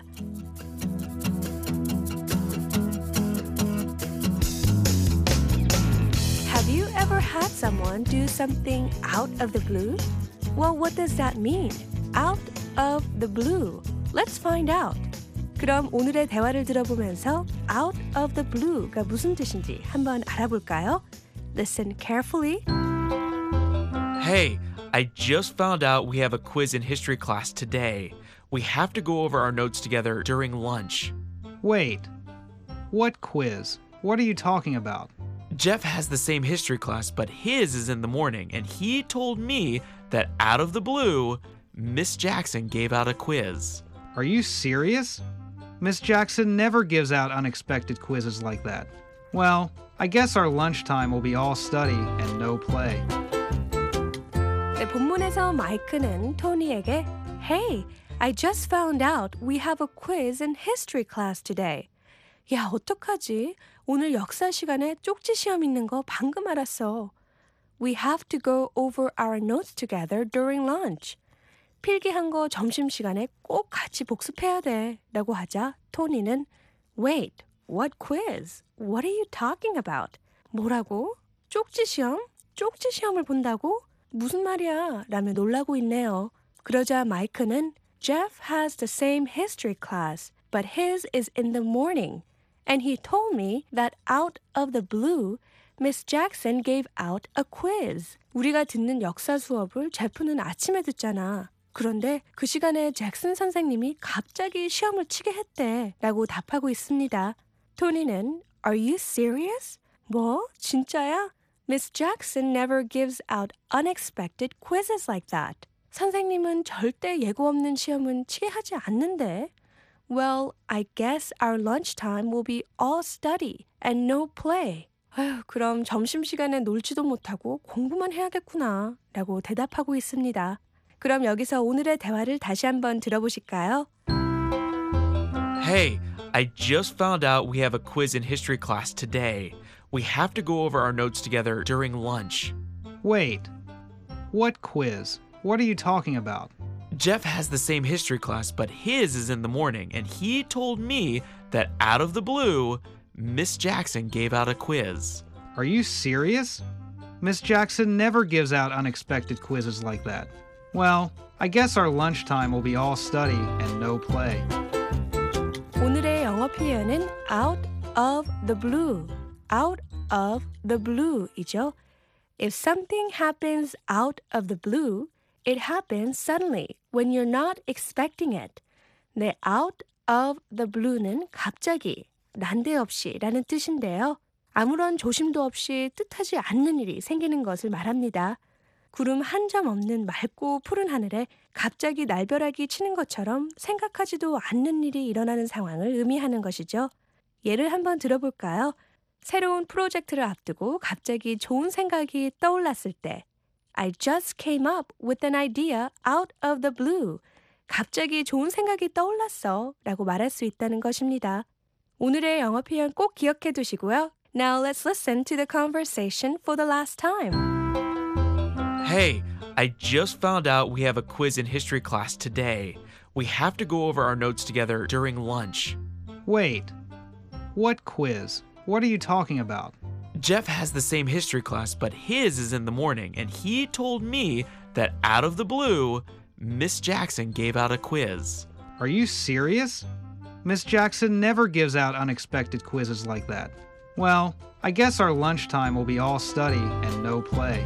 Have you ever had someone do something out of the blue? Well, what does that mean? Out of the blue. Let's find out. 그럼 오늘의 대화를 들어보면서 out of the blue가 무슨 뜻인지 한번 알아볼까요? Listen carefully. Hey, I just found out we have a quiz in history class today. We have to go over our notes together during lunch. Wait, what quiz? What are you talking about? Jeff has the same history class, but his is in the morning, and he told me that out of the blue, Miss Jackson gave out a quiz. Are you serious? Miss Jackson never gives out unexpected quizzes like that. Well, I guess our lunchtime will be all study and no play. 네, 본문에서 마이크는 토니에게 Hey, I just found out we have a quiz in history class today. 야, 어떡하지? 오늘 역사 시간에 쪽지 시험 있는 거 방금 알았어. We have to go over our notes together during lunch. 필기한 거 점심시간에 꼭 같이 복습해야 돼 라고 하자 토니는 Wait, what quiz? What are you talking about? 뭐라고? 쪽지 시험? 쪽지 시험을 본다고? 무슨 말이야? 라며 놀라고 있네요. 그러자 마이크는 Jeff has the same history class, but his is in the morning. And he told me that out of the blue, Miss Jackson gave out a quiz. 우리가 듣는 역사 수업을 제프는 아침에 듣잖아. 그런데 그 시간에 잭슨 선생님이 갑자기 시험을 치게 했대 라고 답하고 있습니다. 토니는 Are you serious? 뭐? 진짜야? Miss Jackson never gives out unexpected quizzes like that. 선생님은 절대 예고 없는 시험은 치게 하지 않는데. Well, I guess our lunchtime will be all study and no play. 아휴, 그럼 점심시간에 놀지도 못하고 공부만 해야겠구나 라고 대답하고 있습니다. 그럼 여기서 오늘의 대화를 다시 한번 들어보실까요? Hey, I just found out we have a quiz in history class today. We have to go over our notes together during lunch. Wait, what quiz? What are you talking about? Jeff has the same history class, but his is in the morning, and he told me that out of the blue, Miss Jackson gave out a quiz. Are you serious? Miss Jackson never gives out unexpected quizzes like that. Well, I guess our lunchtime will be all study and no play. 오늘의 영어 표현은 out of the blue. out of the blue이죠. If something happens out of the blue, it happens suddenly when you're not expecting it. 네, out of the blue는 갑자기, 난데없이 라는 뜻인데요. 아무런 조심도 없이 뜻하지 않는 일이 생기는 것을 말합니다. 구름 한 점 없는 맑고 푸른 하늘에 갑자기 날벼락이 치는 것처럼 생각하지도 않는 일이 일어나는 상황을 의미하는 것이죠. 예를 한번 들어볼까요? 새로운 프로젝트를 앞두고 갑자기 좋은 생각이 떠올랐을 때 I just came up with an idea out of the blue. 갑자기 좋은 생각이 떠올랐어 라고 말할 수 있다는 것입니다. 오늘의 영어 표현 꼭 기억해 두시고요. Now let's listen to the conversation for the last time. Hey, I just found out we have a quiz in history class today. We have to go over our notes together during lunch. Wait, what quiz? What are you talking about? Jeff has the same history class, but his is in the morning, and he told me that out of the blue, Miss Jackson gave out a quiz. Are you serious? Miss Jackson never gives out unexpected quizzes like that. Well, I guess our lunchtime will be all study and no play.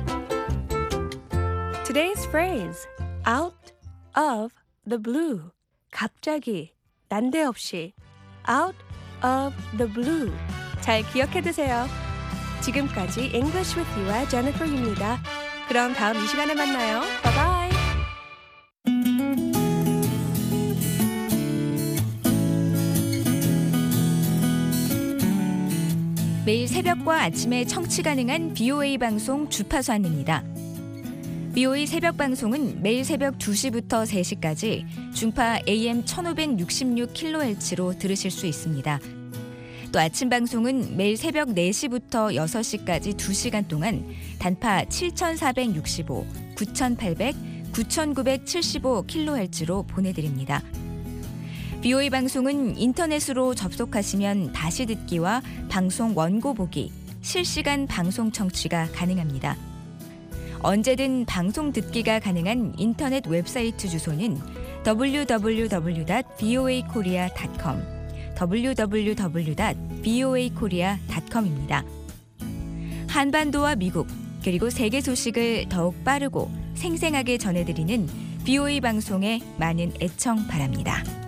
Today's phrase, out of the blue. 갑자기, 난데없이. out of the blue. 잘 기억해 두세요. 지금까지 English with You의 Jennifer입니다. 그럼 다음 이 시간에 만나요. Bye bye. 매일 새벽과 아침에 청취 가능한 BOA 방송 주파수 안내입니다. BOA 새벽 방송은 매일 새벽 2시부터 3시까지 중파 AM 1566kHz로 들으실 수 있습니다. 또 아침 방송은 매일 새벽 4시부터 6시까지 2시간 동안 단파 7465, 9800, 9975kHz로 보내드립니다. BOA 방송은 인터넷으로 접속하시면 다시 듣기와 방송 원고 보기, 실시간 방송 청취가 가능합니다. 언제든 방송 듣기가 가능한 인터넷 웹사이트 주소는 www.voakorea.com www.voakorea.com입니다. 한반도와 미국 그리고 세계 소식을 더욱 빠르고 생생하게 전해드리는 VOA 방송에 많은 애청 바랍니다.